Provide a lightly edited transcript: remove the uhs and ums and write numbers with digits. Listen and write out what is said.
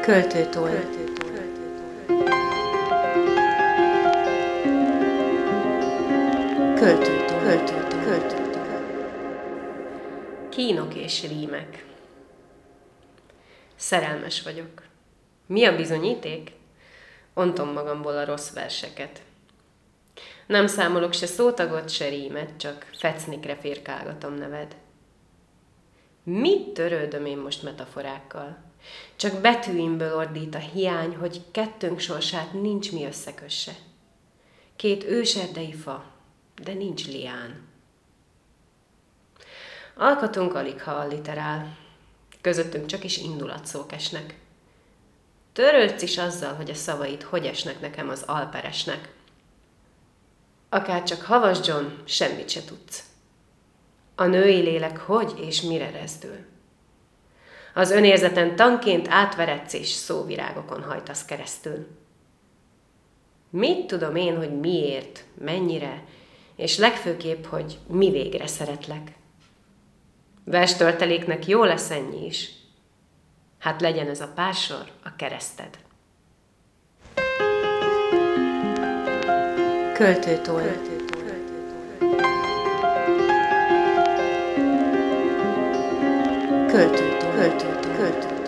Költőtoll. Költőtoll. Kínok és rímek. Szerelmes vagyok. Mi a bizonyíték? Ontom magamból a rossz verseket. Nem számolok se szótagot, se rímet, csak fecnikre firkálgatom neved. Mit törődöm én most metaforákkal? Csak betűimből ordít a hiány, hogy kettőnk sorsát nincs mi összekösse. Két őserdei fa, de nincs lián. Alkatunk alig ha alliterál, közöttünk csak is indulatszók esnek. Törődsz is azzal, hogy a szavaid hogy esnek nekem az alperesnek. Akár csak Havas John, semmit se tudsz. A női lélek hogy és mire rezdül? Az önérzeten tanként átveredsz és szóvirágokon hajtasz keresztül. Mit tudom én, hogy miért, mennyire, és legfőképp, hogy mi végre szeretlek? Verstölteléknek jó lesz ennyi is. Hát legyen ez a pársor a kereszted. Költőtoll. Költőtoll.